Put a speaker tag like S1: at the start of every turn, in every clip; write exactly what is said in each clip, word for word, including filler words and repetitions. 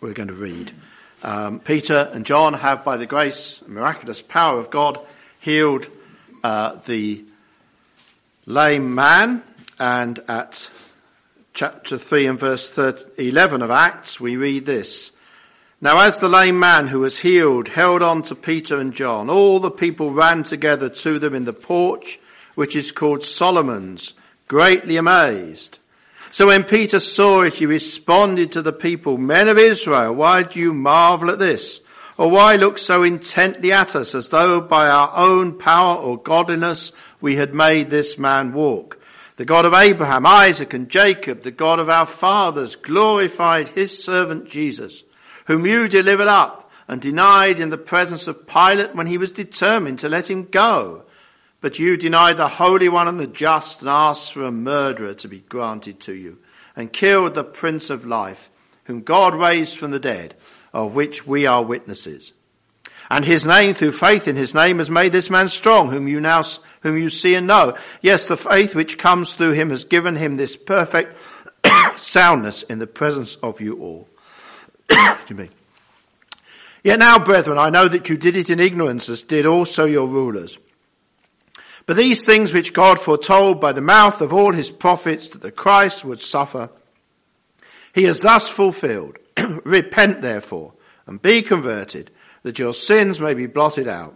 S1: we're going to read. Um, Peter and John have, by the grace and miraculous power of God, healed uh, the lame man, and at chapter three and verse eleven of Acts, we read this. Now as the lame man who was healed held on to Peter and John, all the people ran together to them in the porch, which is called Solomon's, greatly amazed. So when Peter saw it, he responded to the people, Men of Israel, why do you marvel at this? Or why look so intently at us, as though by our own power or godliness we had made this man walk? The God of Abraham, Isaac, and Jacob, the God of our fathers, glorified his servant Jesus, whom you delivered up and denied in the presence of Pilate when he was determined to let him go. But you denied the Holy One and the just, and asked for a murderer to be granted to you, and killed the Prince of Life, whom God raised from the dead, of which we are witnesses. And his name, through faith in his name, has made this man strong, whom you now, whom you see and know. Yes, the faith which comes through him has given him this perfect soundness in the presence of you all. To me. Yet now, brethren, I know that you did it in ignorance, as did also your rulers. But these things which God foretold by the mouth of all his prophets, that the Christ would suffer, he has thus fulfilled. Repent, therefore, and be converted, that your sins may be blotted out,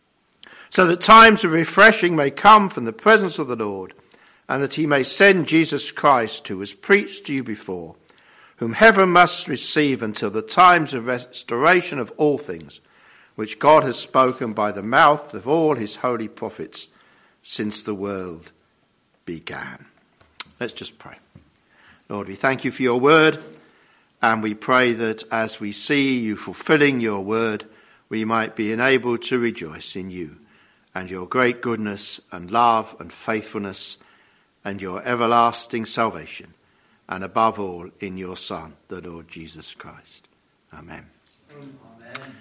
S1: so that times of refreshing may come from the presence of the Lord, and that he may send Jesus Christ, who was preached to you before, whom heaven must receive until the times of restoration of all things, which God has spoken by the mouth of all his holy prophets since the world began. Let's just pray. Lord, we thank you for your word, and we pray that as we see you fulfilling your word, we might be enabled to rejoice in you and your great goodness and love and faithfulness and your everlasting salvation, and above all in your Son, the Lord Jesus Christ. Amen. Amen.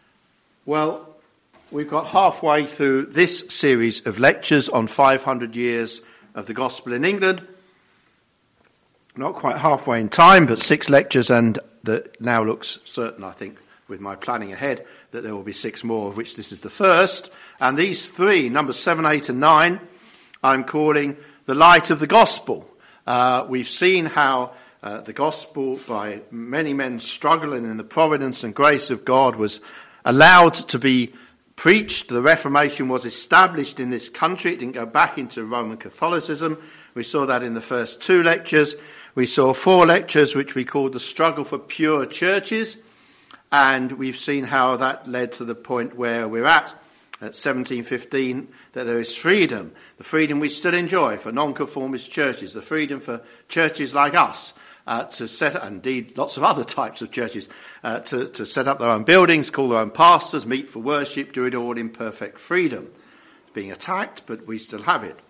S1: Well, we've got halfway through this series of lectures on five hundred years of the gospel in England. Not quite halfway in time, but six lectures, and that now looks certain, I think, with my planning ahead, that there will be six more, of which this is the first. And these three, numbers seven, eight, and nine, I'm calling the light of the gospel. Uh, we've seen how uh, the gospel, by many men struggling in the providence and grace of God, was allowed to be preached. The Reformation was established in this country. It didn't go back into Roman Catholicism. We saw that in the first two lectures. We saw four lectures which we called the struggle for pure churches, and we've seen how that led to the point where we're at, at seventeen fifteen, that there is freedom, the freedom we still enjoy for nonconformist churches, the freedom for churches like us uh, to set up, indeed lots of other types of churches, uh, to, to set up their own buildings, call their own pastors, meet for worship, do it all in perfect freedom. It's being attacked, but we still have it.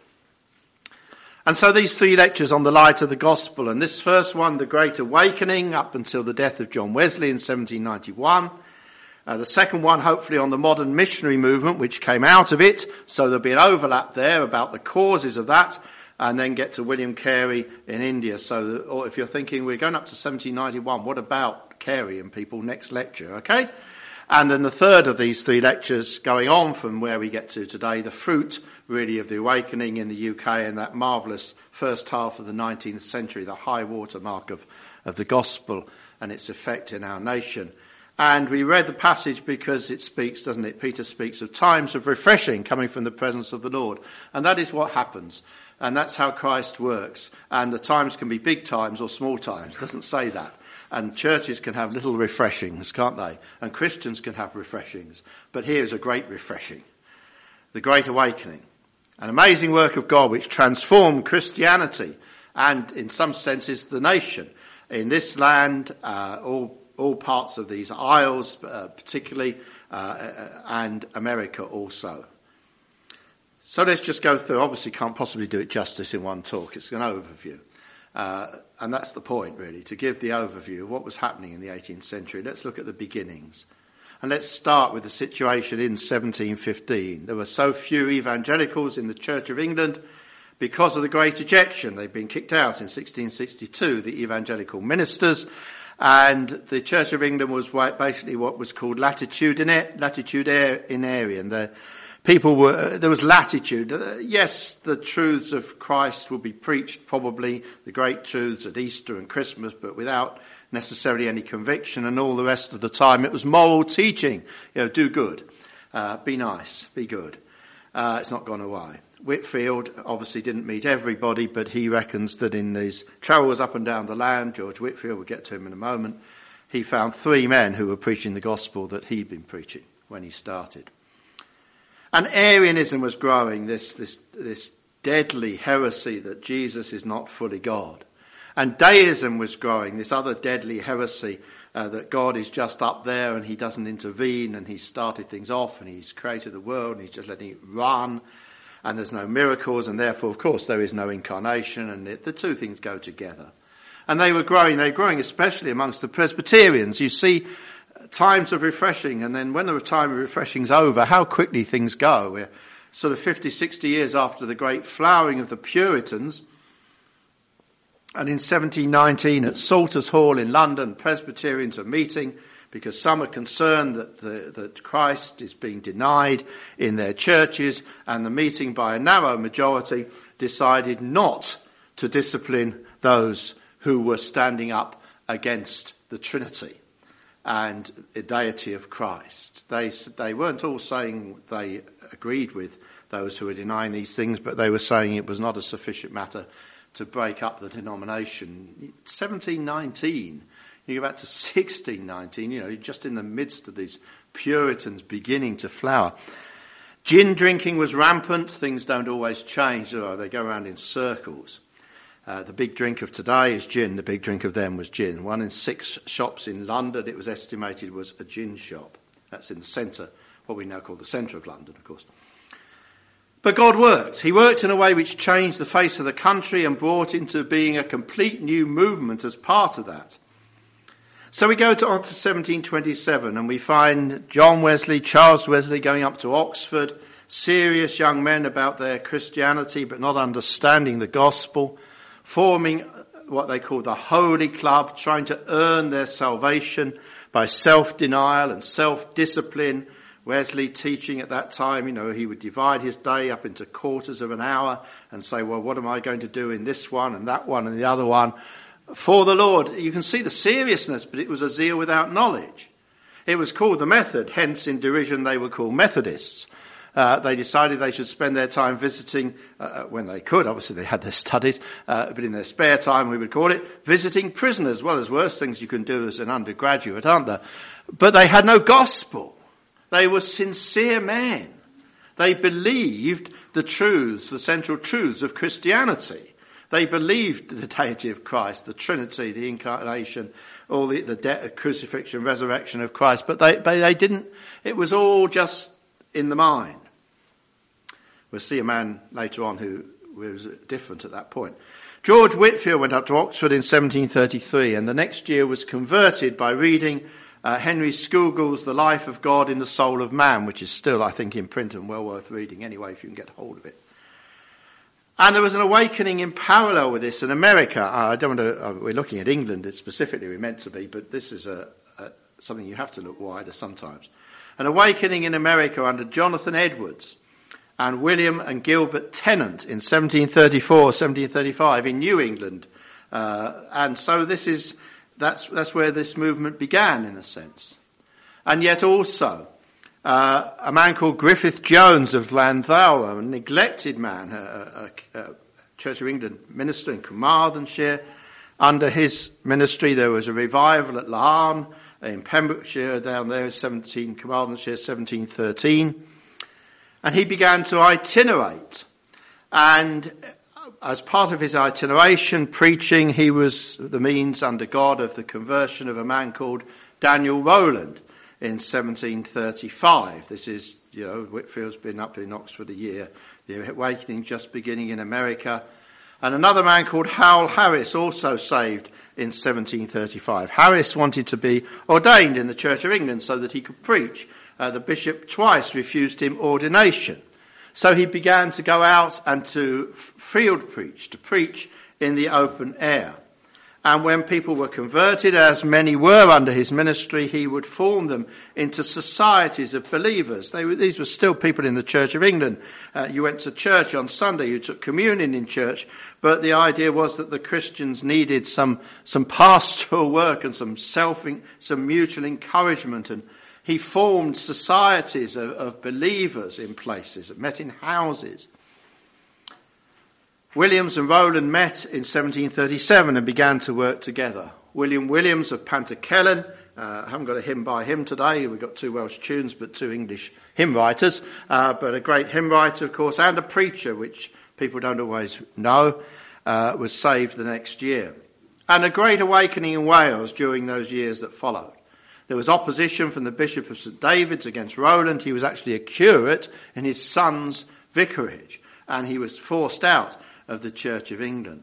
S1: And so these three lectures on the light of the gospel, and this first one, the Great Awakening, up until the death of John Wesley in seventeen ninety-one. Uh, the second one, hopefully, on the modern missionary movement, which came out of it. So there'll be an overlap there about the causes of that, and then get to William Carey in India. So that, or if you're thinking we're going up to seventeen ninety-one, what about Carey and people next lecture, okay? And then the third of these three lectures, going on from where we get to today, the fruit, really, of the awakening in the U K and that marvellous first half of the nineteenth century, the high water mark of, of the gospel and its effect in our nation. And we read the passage because it speaks, doesn't it? Peter speaks of times of refreshing coming from the presence of the Lord. And that is what happens. And that's how Christ works. And the times can be big times or small times. It doesn't say that. And churches can have little refreshings, can't they? And Christians can have refreshings. But here is a great refreshing. The Great Awakening. An amazing work of God which transformed Christianity and, in some senses, the nation. In this land, uh, all, all parts of these isles, uh, particularly, uh, and America also. So let's just go through. Obviously, can't possibly do it justice in one talk. It's an overview. Uh, and that's the point, really, to give the overview of what was happening in the eighteenth century. Let's look at the beginnings. And let's start with the situation in seventeen fifteen. There were so few evangelicals in the Church of England because of the Great Ejection. They'd been kicked out in sixteen sixty-two, the evangelical ministers, And the Church of England was basically what was called latitudinarian. The people were, there was latitude. Yes, the truths of Christ would be preached, probably the great truths at Easter and Christmas, but without necessarily any conviction, and all the rest of the time it was moral teaching. You know, do good, uh, be nice, be good. Uh, it's not gone away. Whitefield obviously didn't meet everybody, but he reckons that in his travels up and down the land, George Whitefield, we'll get to him in a moment, he found three men who were preaching the gospel that he'd been preaching when he started. And Arianism was growing, this, this, this deadly heresy that Jesus is not fully God. And deism was growing, this other deadly heresy uh, that God is just up there and he doesn't intervene, and he's started things off and he's created the world and he's just letting it run, and there's no miracles, and therefore, of course, there is no incarnation, and it, the two things go together. And they were growing, they were growing especially amongst the Presbyterians. You see times of refreshing, and then when the time of refreshing's over, how quickly things go. We're sort of fifty, sixty years after the great flowering of the Puritans. And in seventeen nineteen at Salters Hall in London, Presbyterians are meeting because some are concerned that, the, that Christ is being denied in their churches, and the meeting by a narrow majority decided not to discipline those who were standing up against the Trinity and the deity of Christ. They, they weren't all saying they agreed with those who were denying these things, but they were saying it was not a sufficient matter to break up the denomination. seventeen nineteen, you go back to sixteen nineteen, you know, just in the midst of these Puritans beginning to flower. Gin drinking was rampant. Things don't always change, do they? They go around in circles. Uh, the big drink of today is gin. The big drink of them was gin. One in six shops in London, it was estimated, was a gin shop. That's in the centre, what we now call the centre of London, of course. But God worked. He worked in a way which changed the face of the country and brought into being a complete new movement as part of that. So we go to, on to seventeen twenty-seven, and we find John Wesley, Charles Wesley going up to Oxford, serious young men about their Christianity but not understanding the gospel, forming what they call the Holy Club, trying to earn their salvation by self-denial and self-discipline. Wesley teaching at that time, you know, he would divide his day up into quarters of an hour and say, well, what am I going to do in this one and that one and the other one? For the Lord, you can see the seriousness, but it was a zeal without knowledge. It was called the method, hence in derision they were called Methodists. Uh, they decided they should spend their time visiting, uh, when they could, obviously they had their studies, uh, but in their spare time we would call it, visiting prisoners. Well, there's worse things you can do as an undergraduate, aren't there? But they had no gospel. They were sincere men. They believed the truths, the central truths of Christianity. They believed the deity of Christ, the Trinity, the incarnation, all the, the de- crucifixion, resurrection of Christ. But they, they, they didn't, it was all just in the mind. We'll see a man later on who was different at that point. George Whitefield went up to Oxford in seventeen thirty-three, and the next year was converted by reading Uh, Henry Scougal's The Life of God in the Soul of Man, which is still, I think, in print and well worth reading anyway if you can get hold of it. And there was an awakening in parallel with this in America. Uh, I don't want to, uh, we're looking at England specifically, we're meant to be, but this is a, a, something you have to look wider sometimes. An awakening in America under Jonathan Edwards and William and Gilbert Tennant in seventeen thirty-four, seventeen thirty-five in New England. Uh, and so this is... That's, that's where this movement began, in a sense. And yet also, uh, a man called Griffith Jones of Llanddowror, a neglected man, a, a, a Church of England minister in Carmarthenshire. Under his ministry, there was a revival at Laugharne in Pembrokeshire, down there, seventeen Carmarthenshire, seventeen thirteen. And he began to itinerate. And as part of his itineration, preaching, he was the means under God of the conversion of a man called Daniel Rowland in seventeen thirty-five. This is, you know, Whitefield's been up in Oxford a year, the awakening just beginning in America. And another man called Howell Harris, also saved in seventeen thirty-five. Harris wanted to be ordained in the Church of England so that he could preach. Uh, the bishop twice refused him ordination. So he began to go out and to field preach, to preach in the open air. And when people were converted, as many were under his ministry, he would form them into societies of believers. They were, these were still people in the Church of England. Uh, you went to church on Sunday, you took communion in church, but the idea was that the Christians needed some, some pastoral work and some self, some mutual encouragement. And he formed societies of, of believers in places, that met in houses. Williams and Rowland met in seventeen thirty-seven and began to work together. William Williams of Pantycelyn, uh, I haven't got a hymn by him today, we've got two Welsh tunes but two English hymn writers, uh, but a great hymn writer of course, and a preacher, which people don't always know, uh, was saved the next year. And a great awakening in Wales during those years that followed. There was opposition from the Bishop of St David's against Rowland. He was actually a curate in his son's vicarage, and he was forced out of the Church of England.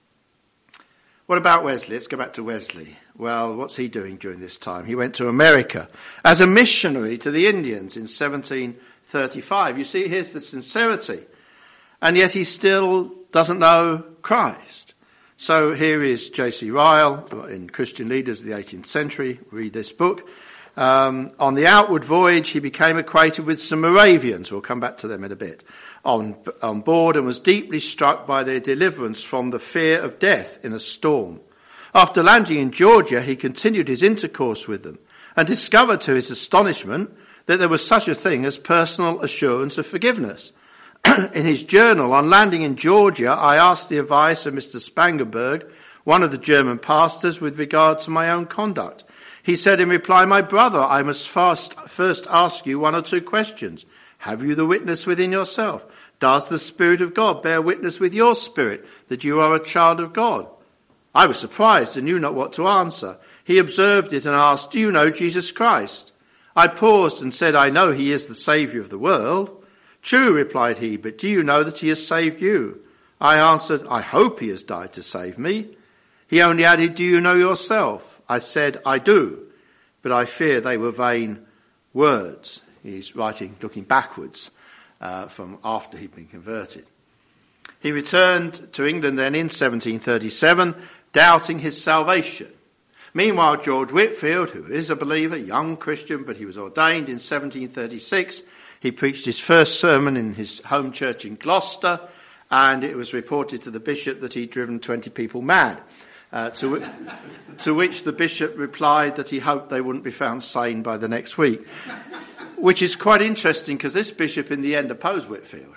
S1: What about Wesley? Let's go back to Wesley. Well, what's he doing during this time? He went to America as a missionary to the Indians in seventeen thirty-five. You see, here's the sincerity. And yet he still doesn't know Christ. So here is J C Ryle in Christian Leaders of the eighteenth century. Read this book. Um, on the outward voyage, he became acquainted with some Moravians. We'll come back to them in a bit. On, on board, and was deeply struck by their deliverance from the fear of death in a storm. After landing in Georgia, he continued his intercourse with them and discovered to his astonishment that there was such a thing as personal assurance of forgiveness. In his journal, on landing in Georgia, I asked the advice of Mister Spangenberg, one of the German pastors, with regard to my own conduct. He said in reply, "My brother, I must first, first ask you one or two questions. Have you the witness within yourself? Does the Spirit of God bear witness with your spirit that you are a child of God?" I was surprised and knew not what to answer. He observed it and asked, "Do you know Jesus Christ?" I paused and said, "I know he is the Saviour of the world." "True," replied he, "but do you know that he has saved you?" I answered, "I hope he has died to save me." He only added, "Do you know yourself?" I said, "I do," but I fear they were vain words. He's writing, looking backwards uh, from after he'd been converted. He returned to England then in seventeen thirty-seven, doubting his salvation. Meanwhile, George Whitefield, who is a believer, young Christian, but he was ordained in seventeen thirty-six, he preached his first sermon in his home church in Gloucester, and it was reported to the bishop that he'd driven twenty people mad. Uh, to, w- to which the bishop replied that he hoped they wouldn't be found sane by the next week. Which is quite interesting because this bishop in the end opposed Whitefield.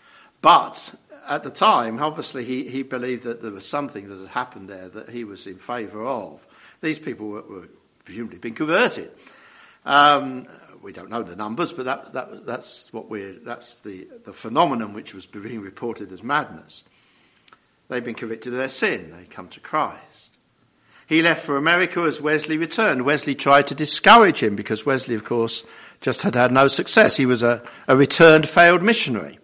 S1: But at the time, obviously, he, he believed that there was something that had happened there that he was in favour of. These people were, were presumably been converted. Um, we don't know the numbers, but that, that, that's what we're, that's the, the phenomenon which was being reported as madness. They've been convicted of their sin. They come to Christ. He left for America as Wesley returned. Wesley tried to discourage him because Wesley, of course, just had had no success. He was a, a returned failed missionary.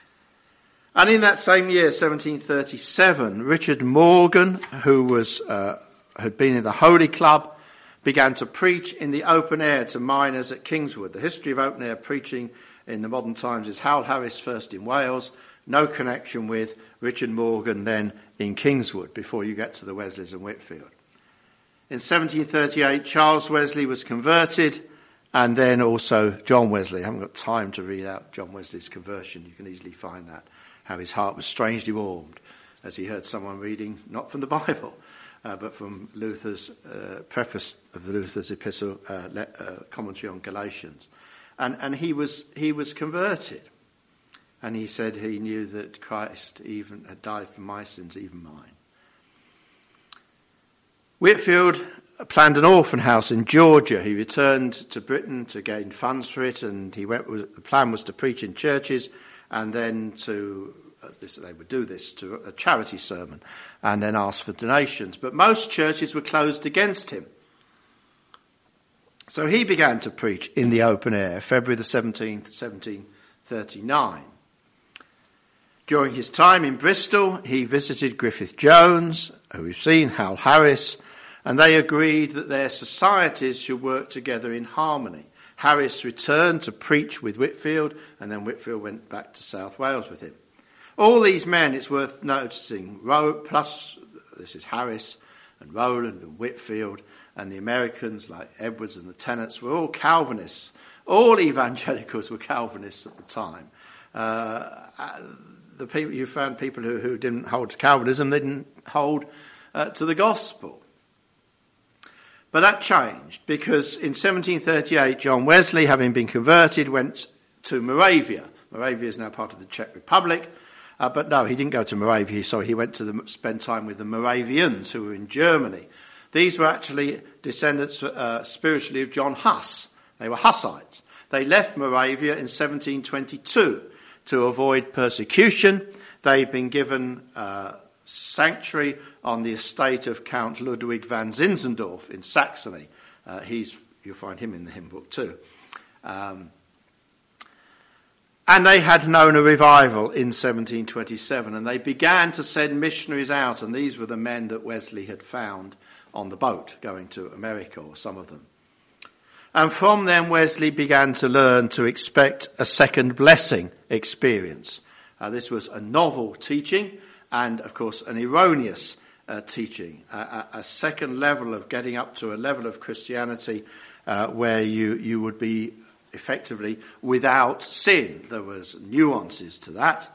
S1: And in that same year, seventeen thirty-seven, Richard Morgan, who was uh, had been in the Holy Club, began to preach in the open air to miners at Kingswood. The history of open air preaching in the modern times is Hal Harris first in Wales, no connection with Richard Morgan then in Kingswood before you get to the Wesleys and Whitefield. In seventeen thirty-eight, Charles Wesley was converted, and then also John Wesley. I haven't got time to read out John Wesley's conversion. You can easily find that, how his heart was strangely warmed as he heard someone reading, not from the Bible, uh, but from Luther's uh, preface of the Luther's epistle, uh, le- uh, commentary on Galatians. And, and he was he was converted. And he said he knew that Christ even had died for my sins, even mine. Whitefield planned an orphan house in Georgia. He returned to Britain to gain funds for it, and he went. The plan was to preach in churches, and then to uh, this, they would do this to a charity sermon, and then ask for donations. But most churches were closed against him, so he began to preach in the open air. February the seventeenth, seventeen thirty-nine. During his time in Bristol, he visited Griffith Jones, who we've seen, Hal Harris, and they agreed that their societies should work together in harmony. Harris returned to preach with Whitefield, and then Whitefield went back to South Wales with him. All these men, it's worth noticing, plus, this is Harris, and Rowland and Whitefield, and the Americans like Edwards and the Tennants were all Calvinists. All evangelicals were Calvinists at the time. Uh, the people you found people who, who didn't hold to Calvinism, they didn't hold uh, to the gospel. But that changed because in seventeen thirty-eight, John Wesley, having been converted, went to Moravia. Moravia is now part of the Czech Republic. Uh, but no, he didn't go to Moravia, so he went to the, spend time with the Moravians who were in Germany. These were actually descendants uh, spiritually of John Huss. They were Hussites. They left Moravia in seventeen twenty-two to avoid persecution. They'd been given uh, sanctuary on the estate of Count Ludwig van Zinzendorf in Saxony. Uh, he's you'll find him in the hymn book too. Um, and they had known a revival in seventeen twenty-seven, and they began to send missionaries out, and these were the men that Wesley had found on the boat going to America, or some of them. And from them, Wesley began to learn to expect a second blessing experience. Uh, this was a novel teaching and, of course, an erroneous uh, teaching, a, a, a second level of getting up to a level of Christianity uh, where you, you would be effectively without sin. There was nuances to that.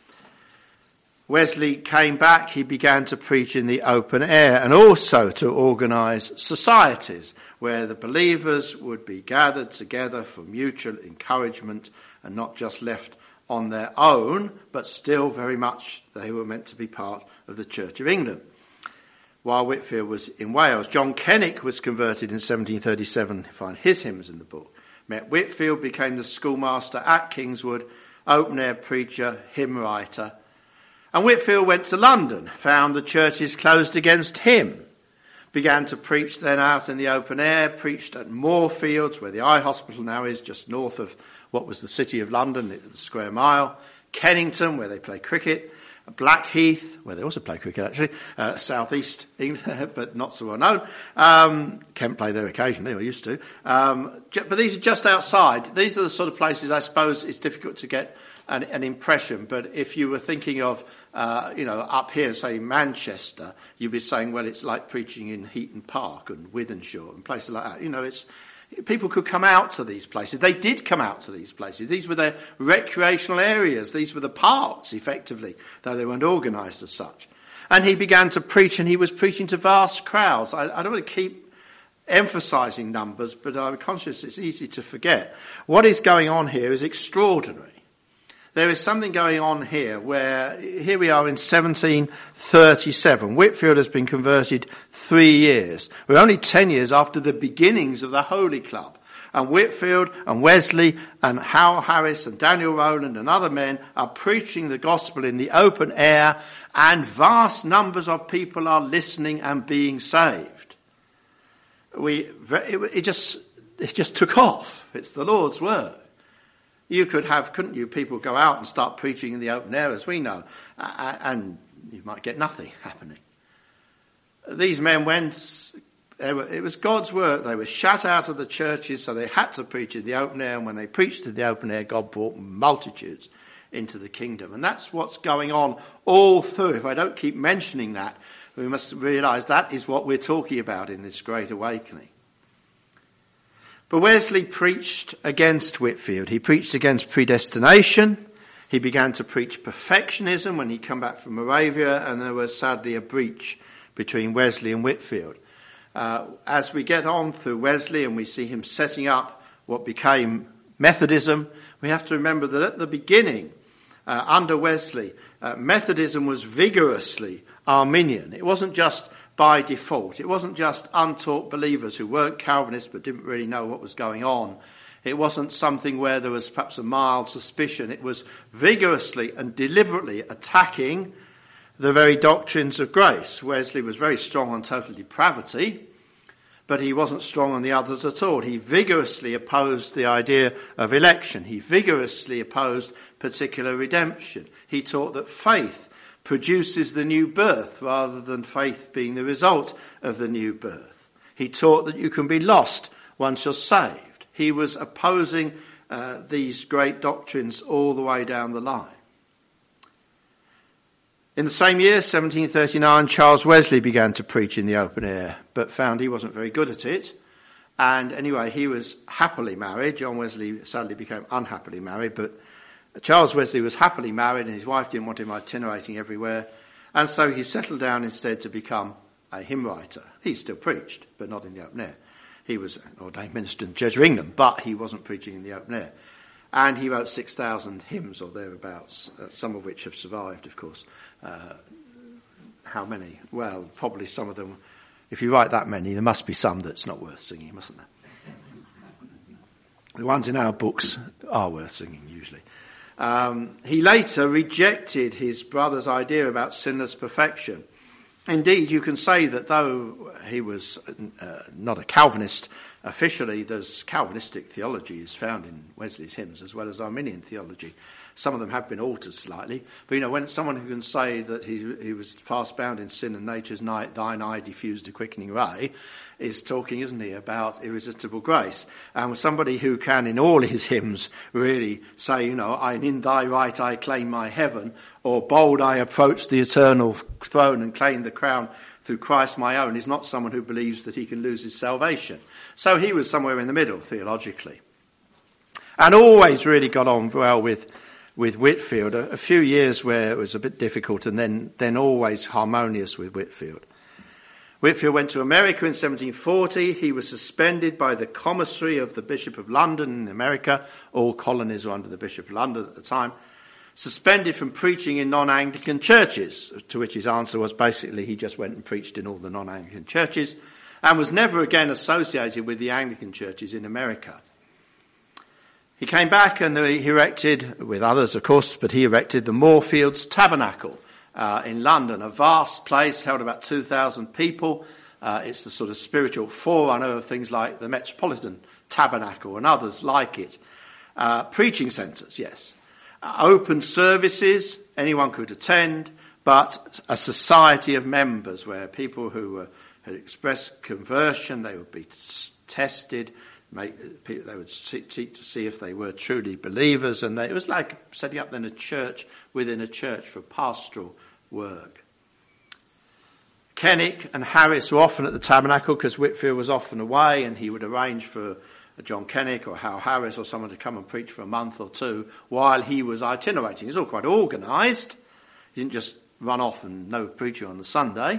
S1: Wesley came back, he began to preach in the open air and also to organise societies where the believers would be gathered together for mutual encouragement and not just left on their own, but still very much they were meant to be part of the Church of England. While Whitefield was in Wales, John Kennick was converted in seventeen thirty-seven. You find his hymns in the book. Met Whitefield, became the schoolmaster at Kingswood, open-air preacher, hymn writer. And Whitefield went to London, found the churches closed against him, began to preach then out in the open air, preached at Moorfields, where the Eye Hospital now is, just north of what was the City of London, the Square Mile, Kennington, where they play cricket, Blackheath, where they also play cricket actually, uh, South East England, but not so well known. Um, Kent play there occasionally, or used to. Um, but these are just outside. These are the sort of places I suppose it's difficult to get an, an impression, but if you were thinking of Uh, you know, up here, say Manchester, you'd be saying, well, it's like preaching in Heaton Park and Wythenshawe and places like that. You know, it's people could come out to these places. They did come out to these places. These were their recreational areas. These were the parks, effectively, though they weren't organised as such. And he began to preach, and he was preaching to vast crowds. I, I don't want to keep emphasising numbers, but I'm conscious it's easy to forget. What is going on here is extraordinary. There is something going on here where, here we are in seventeen thirty-seven. Whitefield has been converted three years. We're only ten years after the beginnings of the Holy Club. And Whitefield and Wesley and Hal Harris and Daniel Rowland and other men are preaching the gospel in the open air, and vast numbers of people are listening and being saved. We, it, it just, it just took off. It's the Lord's word. You could have, couldn't you, people go out and start preaching in the open air, as we know, uh, and you might get nothing happening. These men went, they were, it was God's work. They were shut out of the churches, so they had to preach in the open air, and when they preached in the open air, God brought multitudes into the kingdom. And that's what's going on all through. If I don't keep mentioning that, we must realise that is what we're talking about in this Great Awakening. But Wesley preached against Whitefield. He preached against predestination. He began to preach perfectionism when he came back from Moravia, and there was sadly a breach between Wesley and Whitefield. Uh, as we get on through Wesley and we see him setting up what became Methodism, we have to remember that at the beginning, uh, under Wesley, uh, Methodism was vigorously Arminian. It wasn't just by default. It wasn't just untaught believers who weren't Calvinists but didn't really know what was going on. It wasn't something where there was perhaps a mild suspicion. It was vigorously and deliberately attacking the very doctrines of grace. Wesley was very strong on total depravity, but he wasn't strong on the others at all. He vigorously opposed the idea of election. He vigorously opposed particular redemption. He taught that faith produces the new birth rather than faith being the result of the new birth. He taught that you can be lost once you're saved. He was opposing uh, these great doctrines all the way down the line. In the same year, seventeen thirty-nine, Charles Wesley began to preach in the open air, but found he wasn't very good at it. And anyway, he was happily married. John Wesley sadly became unhappily married, but Charles Wesley was happily married and his wife didn't want him itinerating everywhere. And so he settled down instead to become a hymn writer. He still preached, but not in the open air. He was an ordained minister in Church of England, but he wasn't preaching in the open air. And he wrote six thousand hymns or thereabouts, uh, some of which have survived, of course. Uh, how many? Well, probably some of them. If you write that many, there must be some that's not worth singing, mustn't there? The ones in our books are worth singing, usually. Um, he later rejected his brother's idea about sinless perfection. Indeed, you can say that though he was uh, not a Calvinist officially, there's Calvinistic theology is found in Wesley's hymns as well as Arminian theology. Some of them have been altered slightly. But, you know, when someone who can say that he he was fast bound in sin and nature's night, thine eye diffused a quickening ray, is talking, isn't he, about irresistible grace. And somebody who can, in all his hymns, really say, you know, and in thy right I claim my heaven, or bold I approach the eternal throne and claim the crown through Christ my own, is not someone who believes that he can lose his salvation. So he was somewhere in the middle, theologically. And always really got on well with with Whitefield. A, a few years where it was a bit difficult, and then, then always harmonious with Whitefield. Whitefield went to America in seventeen forty. He was suspended by the commissary of the Bishop of London in America. All colonies were under the Bishop of London at the time. Suspended from preaching in non-Anglican churches, to which his answer was basically he just went and preached in all the non-Anglican churches, and was never again associated with the Anglican churches in America. He came back and he erected, with others of course, but he erected the Moorfields Tabernacle uh, in London, a vast place, held about two thousand people. Uh, it's the sort of spiritual forerunner of things like the Metropolitan Tabernacle and others like it. Uh, preaching centres, yes. Uh, open services, anyone could attend, but a society of members where people who uh, had expressed conversion, they would be tested. Make, they would seek to see if they were truly believers, and they, it was like setting up then a church within a church for pastoral work. Kennick and Harris were often at the tabernacle because Whitefield was often away, and he would arrange for John Kennick or Hal Harris or someone to come and preach for a month or two while he was itinerating. It was all quite organised. He didn't just run off and no preacher on the Sunday.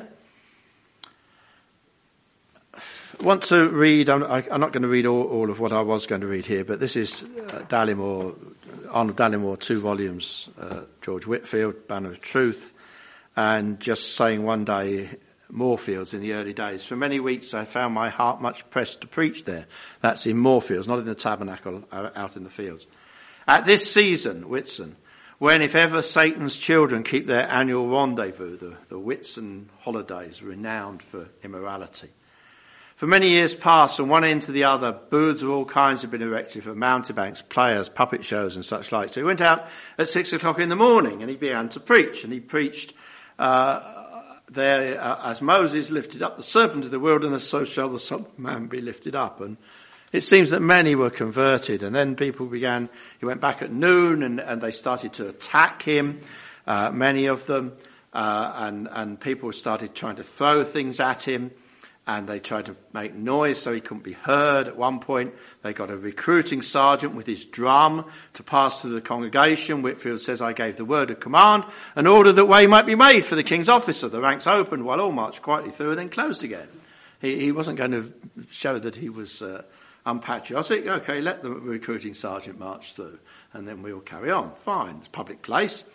S1: I want to read, I'm, I'm not going to read all, all of what I was going to read here, but this is uh, Dallimore, Arnold Dallimore, two volumes, uh, George Whitefield, Banner of Truth, and just saying one day, Moorfields in the early days. For many weeks I found my heart much pressed to preach there. That's in Moorfields, not in the tabernacle, out in the fields. At this season, Whitsun, when if ever Satan's children keep their annual rendezvous, the, the Whitsun holidays, renowned for immorality. For many years past, from one end to the other, booths of all kinds have been erected for mountebanks, players, puppet shows and such like. So he went out at six o'clock in the morning and he began to preach. And he preached uh, there, uh, as Moses lifted up the serpent of the wilderness, so shall the Son of Man be lifted up. And it seems that many were converted. And then people began, he went back at noon and, and they started to attack him, uh, many of them. Uh, and, and people started trying to throw things at him. And they tried to make noise so he couldn't be heard. At one point, they got a recruiting sergeant with his drum to pass through the congregation. Whitefield says, I gave the word of command, an order that way might be made for the king's officer. The ranks opened while all marched quietly through and then closed again. He, he wasn't going to show that he was uh, unpatriotic. Okay, let the recruiting sergeant march through and then we'll carry on. Fine, it's a public place.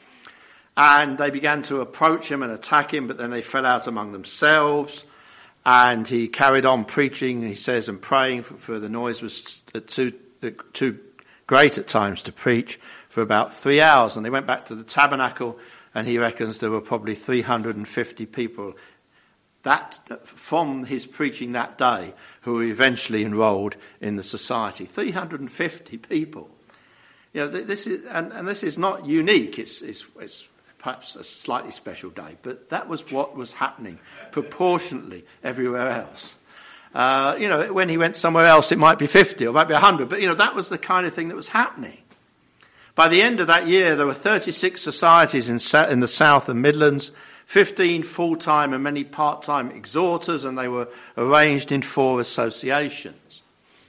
S1: And they began to approach him and attack him, but then they fell out among themselves. And he carried on preaching, he says, and praying, for, for the noise was too, too great at times to preach, for about three hours. And they went back to the tabernacle, and he reckons there were probably three hundred fifty people that from his preaching that day who eventually enrolled in the society. three hundred fifty people. You know, this is, and, and this is not unique. It's, it's, it's perhaps a slightly special day, but that was what was happening proportionately everywhere else. Uh, you know, when he went somewhere else, it might be fifty or it might be one hundred, but, you know, that was the kind of thing that was happening. By the end of that year, there were thirty-six societies in, in the South and Midlands, fifteen full-time and many part-time exhorters, and they were arranged in four associations.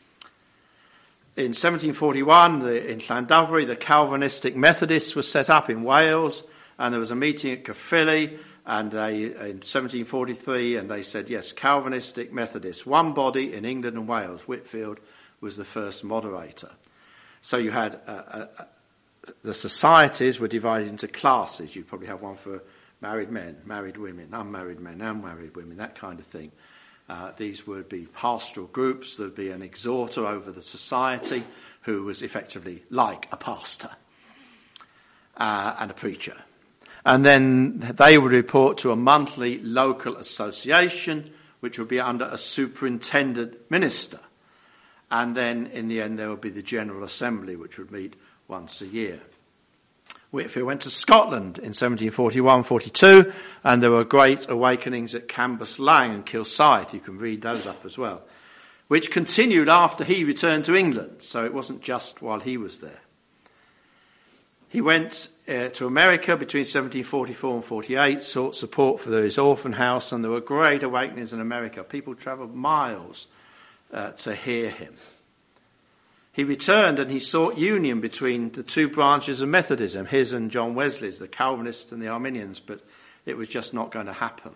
S1: In seventeen forty-one, the, in Llandovery, the Calvinistic Methodists were set up in Wales, and there was a meeting at Caerphilly, and they, in seventeen forty-three, and they said, yes, Calvinistic Methodists, one body in England and Wales. Whitefield was the first moderator. So you had uh, uh, the societies were divided into classes. You'd probably have one for married men, married women, unmarried men, unmarried women, that kind of thing. Uh, these would be pastoral groups. There'd be an exhorter over the society who was effectively like a pastor uh, and a preacher. And then they would report to a monthly local association, which would be under a superintendent minister. And then in the end there would be the General Assembly, which would meet once a year. Whitefield went to Scotland in seventeen forty-one forty-two, and there were great awakenings at Cambuslang and Kilsyth. You can read those up as well, which continued after he returned to England, so it wasn't just while he was there. He went uh, to America between seventeen forty-four and forty-eight, sought support for his orphan house, and there were great awakenings in America. People travelled miles uh, to hear him. He returned and he sought union between the two branches of Methodism, his and John Wesley's, the Calvinists and the Arminians, but it was just not going to happen.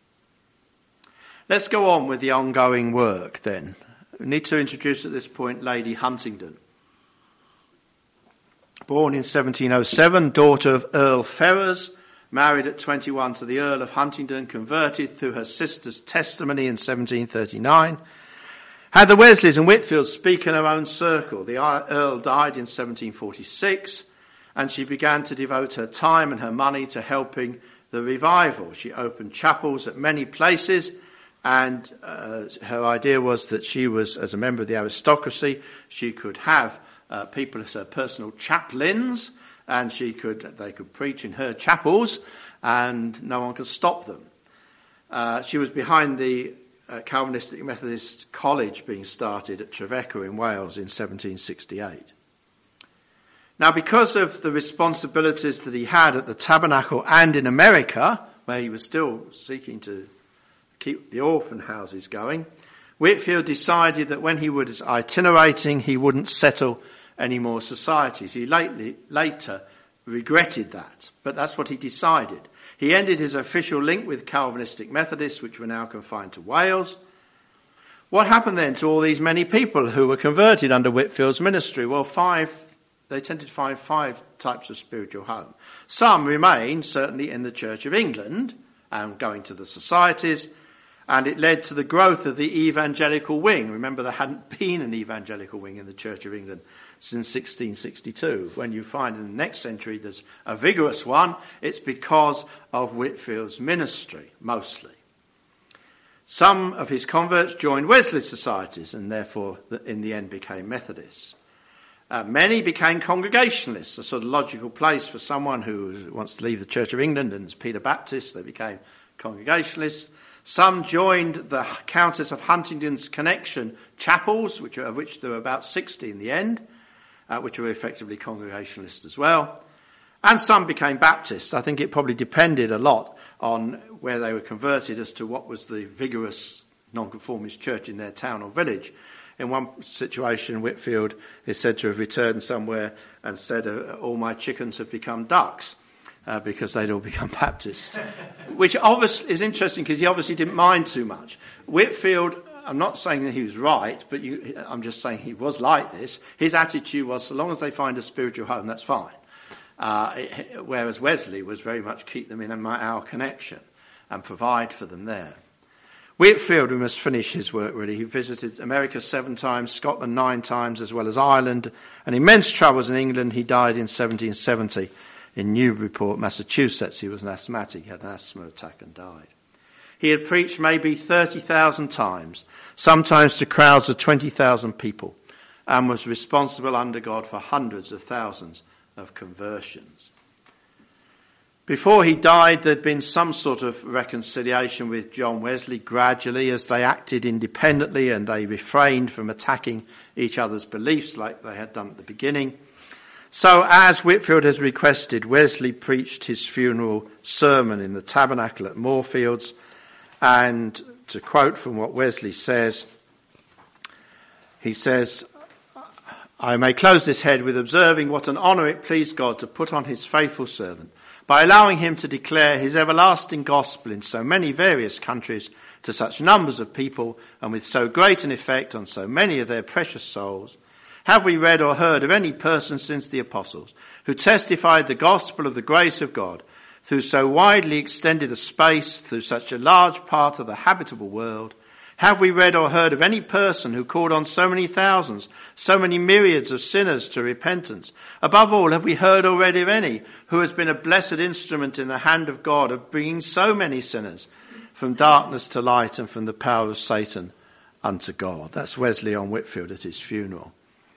S1: Let's go on with the ongoing work then. We need to introduce at this point Lady Huntingdon. Born in seventeen oh seven, daughter of Earl Ferrers, married at twenty-one to the Earl of Huntingdon, converted through her sister's testimony in seventeen thirty-nine. Had the Wesleys and Whitefields speak in her own circle. The Earl died in seventeen forty-six, and she began to devote her time and her money to helping the revival. She opened chapels at many places, and uh, her idea was that she was, as a member of the aristocracy, she could have uh, people as her personal chaplains, and she could they could preach in her chapels, and no one could stop them. Uh, she was behind the Uh, Calvinistic Methodist College being started at Trevecca in Wales in seventeen sixty-eight. Now, because of the responsibilities that he had at the Tabernacle and in America, where he was still seeking to keep the orphan houses going, Whitefield decided that when he was itinerating, he wouldn't settle any more societies. He lately, later regretted that, but that's what he decided. He ended his official link with Calvinistic Methodists, which were now confined to Wales. What happened then to all these many people who were converted under Whitefield's ministry? Well, five, they tended to find five types of spiritual home. Some remained, certainly, in the Church of England and going to the societies, and it led to the growth of the evangelical wing. Remember, there hadn't been an evangelical wing in the Church of England since sixteen sixty-two. When you find in the next century there's a vigorous one, it's because of Whitefield's ministry, mostly. Some of his converts joined Wesley societies and therefore in the end became Methodists. Uh, many became Congregationalists, a sort of logical place for someone who wants to leave the Church of England, and as Peter Baptist they became Congregationalists. Some joined the Countess of Huntingdon's Connection chapels, which are, of which there were about sixty in the end, Uh, which were effectively Congregationalists as well. And some became Baptists. I think it probably depended a lot on where they were converted as to what was the vigorous nonconformist church in their town or village. In one situation, Whitefield is said to have returned somewhere and said, uh, all my chickens have become ducks, uh, because they'd all become Baptists. Which obviously is interesting because he obviously didn't mind too much. Whitefield, I'm not saying that he was right, but you, I'm just saying he was like this. His attitude was, so long as they find a spiritual home, that's fine. Uh, it, whereas Wesley was very much keep them in our connection and provide for them there. Whitefield, we must finish his work really. He visited America seven times, Scotland nine times, as well as Ireland, and immense troubles in England. He died in seventeen seventy in Newburyport, Massachusetts. He was an asthmatic, he had an asthma attack and died. He had preached maybe thirty thousand times, sometimes to crowds of twenty thousand people, and was responsible under God for hundreds of thousands of conversions. Before he died, there'd been some sort of reconciliation with John Wesley gradually as they acted independently and they refrained from attacking each other's beliefs like they had done at the beginning. So, as Whitefield has requested, Wesley preached his funeral sermon in the Tabernacle at Moorfields. And to quote from what Wesley says, he says, I may close this head with observing what an honour it pleased God to put on his faithful servant by allowing him to declare his everlasting gospel in so many various countries to such numbers of people and with so great an effect on so many of their precious souls. Have we read or heard of any person since the apostles who testified the gospel of the grace of God through so widely extended a space, through such a large part of the habitable world? Have we read or heard of any person who called on so many thousands, so many myriads of sinners to repentance? Above all, have we heard or read of any who has been a blessed instrument in the hand of God of bringing so many sinners from darkness to light and from the power of Satan unto God? That's Wesley on Whitefield at his funeral.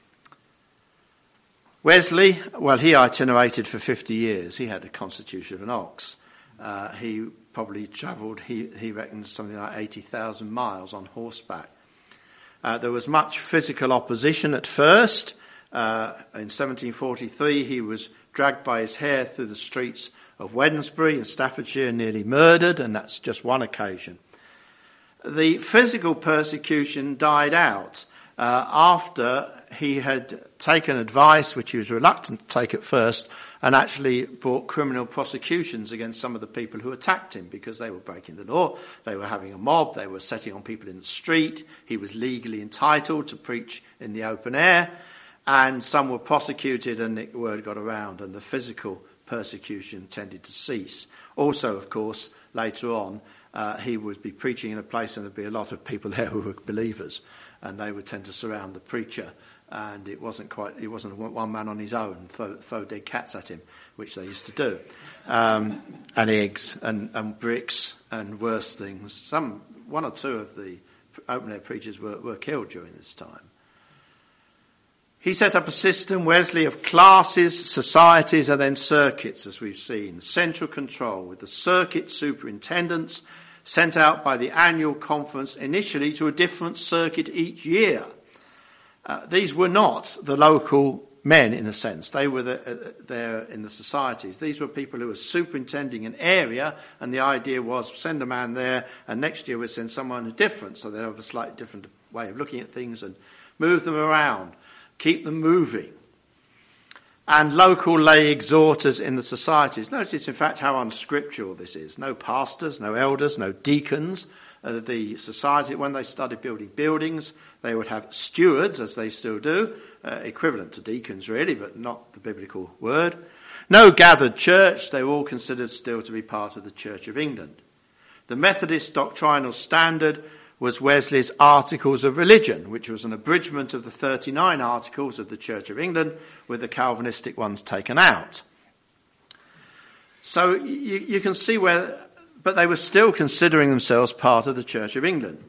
S1: Wesley, well, he itinerated for fifty years. He had a constitution of an ox. Uh, he probably travelled, he, he reckons, something like eighty thousand miles on horseback. Uh, there was much physical opposition at first. Uh, in seventeen forty-three, he was dragged by his hair through the streets of Wednesbury in Staffordshire, nearly murdered, and that's just one occasion. The physical persecution died out uh, after he had taken advice, which he was reluctant to take at first, and actually brought criminal prosecutions against some of the people who attacked him because they were breaking the law, they were having a mob, they were setting on people in the street. He was legally entitled to preach in the open air, and some were prosecuted, and the word got around, and the physical persecution tended to cease. Also, of course, later on, uh, he would be preaching in a place and there'd be a lot of people there who were believers, and they would tend to surround the preacher. And it wasn't quite, he wasn't one man on his own, throw, throw dead cats at him, which they used to do. Um, and eggs and, and bricks and worse things. Some, one or two of the open-air preachers were, were killed during this time. He set up a system, Wesley, of classes, societies, and then circuits, as we've seen. Central control with the circuit superintendents sent out by the annual conference initially to a different circuit each year. Uh, these were not the local men, in a sense. They were the, uh, there in the societies. These were people who were superintending an area, and the idea was send a man there, and next year we'd send someone different, so they'd have a slightly different way of looking at things and move them around, keep them moving. And local lay exhorters in the societies. Notice, in fact, how unscriptural this is. No pastors, no elders, no deacons. Uh, the society, when they started building buildings, they would have stewards, as they still do, uh, equivalent to deacons really, but not the biblical word. No gathered church. They were all considered still to be part of the Church of England. The Methodist doctrinal standard was Wesley's Articles of Religion, which was an abridgment of the thirty-nine Articles of the Church of England, with the Calvinistic ones taken out. So you, you can see where, but they were still considering themselves part of the Church of England.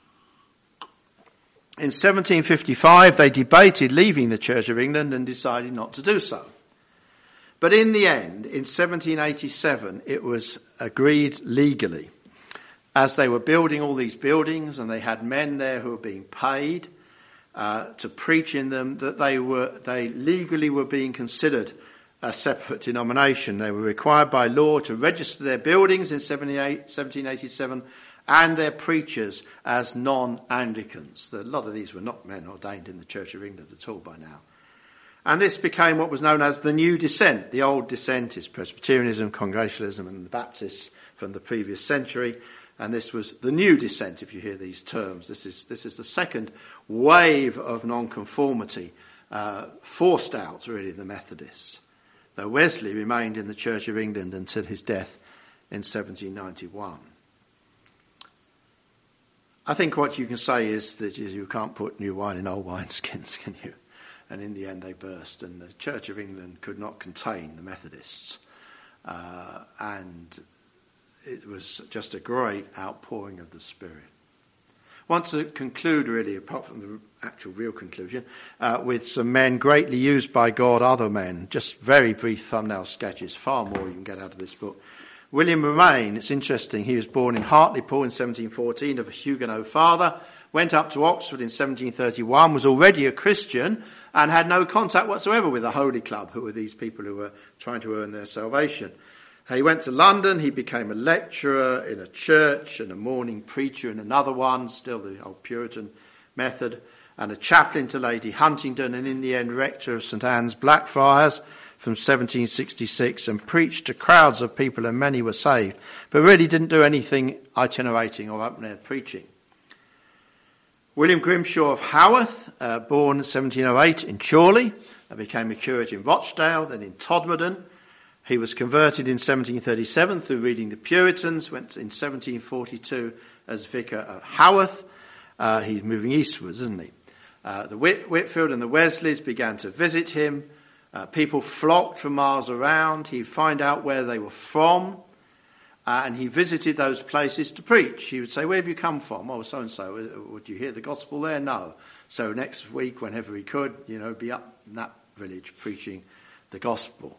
S1: In seventeen fifty-five, they debated leaving the Church of England and decided not to do so. But in the end, in seventeen eighty-seven, it was agreed legally, as they were building all these buildings and they had men there who were being paid uh, to preach in them, that they were they legally were being considered a separate denomination. They were required by law to register their buildings in seventeen eighty-seven and their preachers as non-Anglicans. A lot of these were not men ordained in the Church of England at all by now. And this became what was known as the New Dissent. The Old Dissent is Presbyterianism, Congregationalism and the Baptists from the previous century. And this was the New Dissent, if you hear these terms. This is this is the second wave of nonconformity uh, forced out, really, the Methodists. Though Wesley remained in the Church of England until his death in seventeen ninety-one. I think what you can say is that you can't put new wine in old wineskins, can you? And in the end they burst, and the Church of England could not contain the Methodists. Uh, and it was just a great outpouring of the Spirit. I want to conclude, really, apart from the actual real conclusion, uh, with some men greatly used by God, other men. Just very brief thumbnail sketches, far more you can get out of this book. William Romaine, it's interesting, he was born in Hartlepool in seventeen fourteen of a Huguenot father, went up to Oxford in seventeen thirty-one, was already a Christian and had no contact whatsoever with the Holy Club, who were these people who were trying to earn their salvation. He went to London, he became a lecturer in a church and a morning preacher in another one, still the old Puritan method, and a chaplain to Lady Huntingdon, and in the end rector of St Anne's Blackfriars from seventeen sixty-six, and preached to crowds of people, and many were saved, but really didn't do anything itinerating or open-air preaching. William Grimshaw of Haworth, uh, born seventeen oh eight in Chorley, uh, became a curate in Rochdale, then in Todmorden. He was converted in seventeen thirty-seven through reading the Puritans, went in seventeen forty-two as vicar of Haworth. Uh, he's moving eastwards, isn't he? Uh, the Whit- Whitfield and the Wesleys began to visit him. Uh, people flocked from miles around. He'd find out where they were from. Uh, and he visited those places to preach. He would say, where have you come from? Oh, so-and-so. Would you hear the gospel there? No. So next week, whenever he could, you know, be up in that village preaching the gospel.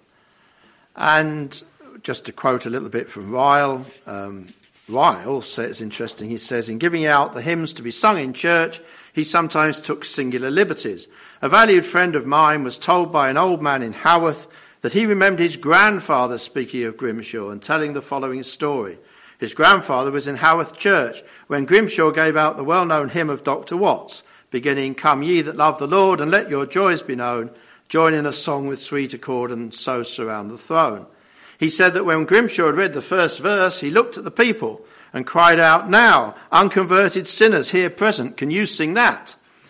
S1: And just to quote a little bit from Ryle, um, Ryle says, interesting, he says, in giving out the hymns to be sung in church, he sometimes took singular liberties. A valued friend of mine was told by an old man in Haworth that he remembered his grandfather speaking of Grimshaw and telling the following story. His grandfather was in Haworth Church when Grimshaw gave out the well-known hymn of Doctor Watts, beginning, "Come ye that love the Lord, and let your joys be known, join in a song with sweet accord, and so surround the throne." He said that when Grimshaw had read the first verse, he looked at the people and cried out, "Now, unconverted sinners here present, can you sing that?"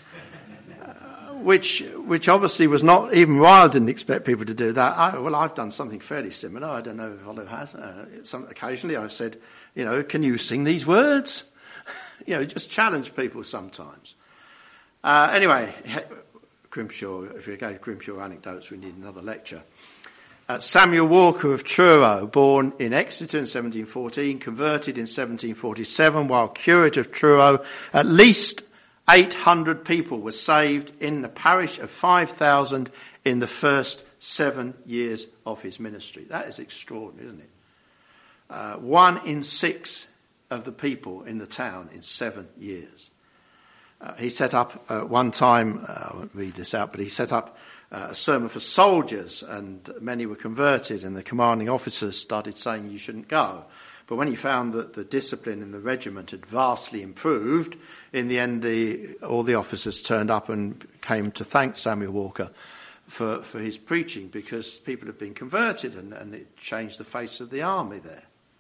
S1: Which, which obviously was not, even Ryle didn't expect people to do that. I, well, I've done something fairly similar. I don't know if Oliver has. Uh, some, occasionally I've said, you know, can you sing these words? you know, just challenge people sometimes. Uh, anyway, Grimshaw, if we gave Grimshaw anecdotes, we need another lecture. Uh, Samuel Walker of Truro, born in Exeter in seventeen fourteen, converted in seventeen forty-seven, while curate of Truro, at least eight hundred people were saved in the parish of five thousand in the first seven years of his ministry. That is extraordinary, isn't it? Uh, one in six of the people in the town in seven years. Uh, he set up uh, one time, uh, I won't read this out, but he set up uh, a sermon for soldiers, and many were converted, and the commanding officers started saying you shouldn't go. But when he found that the discipline in the regiment had vastly improved, in the end, the, all the officers turned up and came to thank Samuel Walker for, for his preaching, because people had been converted, and, and it changed the face of the army there.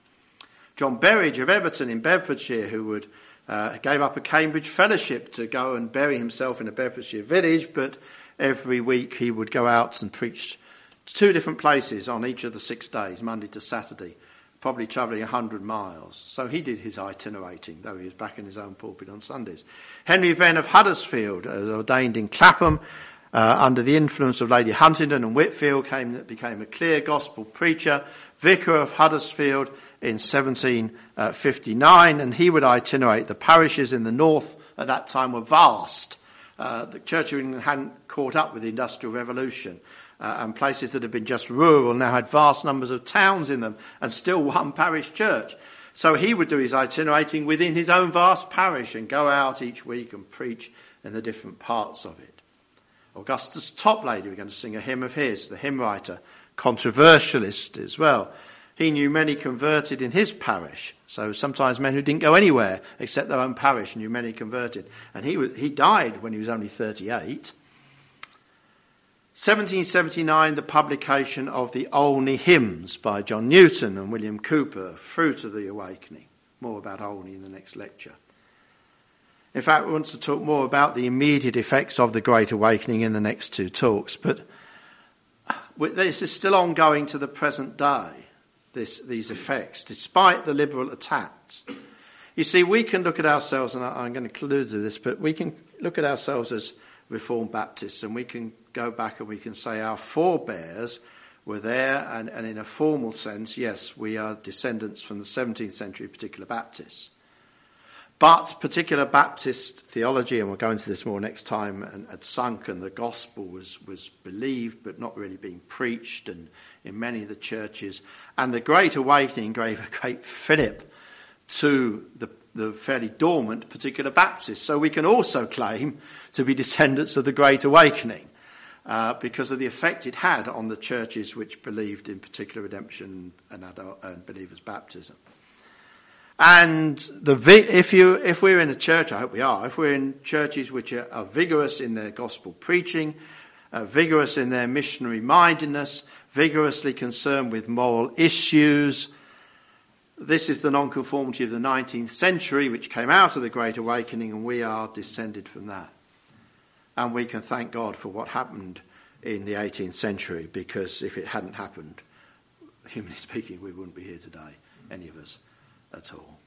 S1: John Berridge of Everton in Bedfordshire, who would uh, gave up a Cambridge fellowship to go and bury himself in a Bedfordshire village, but every week he would go out and preach two different places on each of the six days, Monday to Saturday, probably travelling one hundred miles. So he did his itinerating, though he was back in his own pulpit on Sundays. Henry Venn of Huddersfield, uh, ordained in Clapham, uh, under the influence of Lady Huntingdon and Whitfield, came, became a clear gospel preacher, vicar of Huddersfield in seventeen fifty-nine, and he would itinerate. The parishes in the north at that time were vast. Uh, the Church of England hadn't caught up with the Industrial Revolution. Uh, and places that had been just rural now had vast numbers of towns in them, and still one parish church. So he would do his itinerating within his own vast parish and go out each week and preach in the different parts of it. Augustus Toplady, we're going to sing a hymn of his, the hymn writer, controversialist as well. He knew many converted in his parish, so sometimes men who didn't go anywhere except their own parish knew many converted. And he was, he died when he was only thirty-eight. seventeen seventy-nine, the publication of the Olney Hymns by John Newton and William Cooper, fruit of the awakening. More about Olney in the next lecture. In fact, we want to talk more about the immediate effects of the Great Awakening in the next two talks, but this is still ongoing to the present day, this, these effects, despite the liberal attacks. You see, we can look at ourselves, and I'm going to conclude with this, but we can look at ourselves as Reformed Baptists, and we can go back and we can say our forebears were there, and, and in a formal sense, yes, we are descendants from the seventeenth century particular Baptists. But particular Baptist theology, and we'll go into this more next time, and had sunk, and the gospel was, was believed but not really being preached and in many of the churches. And the Great Awakening gave a great fillip to the the fairly dormant particular Baptists. So we can also claim to be descendants of the Great Awakening uh, because of the effect it had on the churches which believed in particular redemption and, adult, and believers' baptism. And the if you if we're in a church, I hope we are, if we're in churches which are, are vigorous in their gospel preaching, uh, vigorous in their missionary mindedness, vigorously concerned with moral issues, this is the nonconformity of the nineteenth century, which came out of the Great Awakening, and we are descended from that. And we can thank God for what happened in the eighteenth century, because if it hadn't happened, humanly speaking, we wouldn't be here today, any of us at all.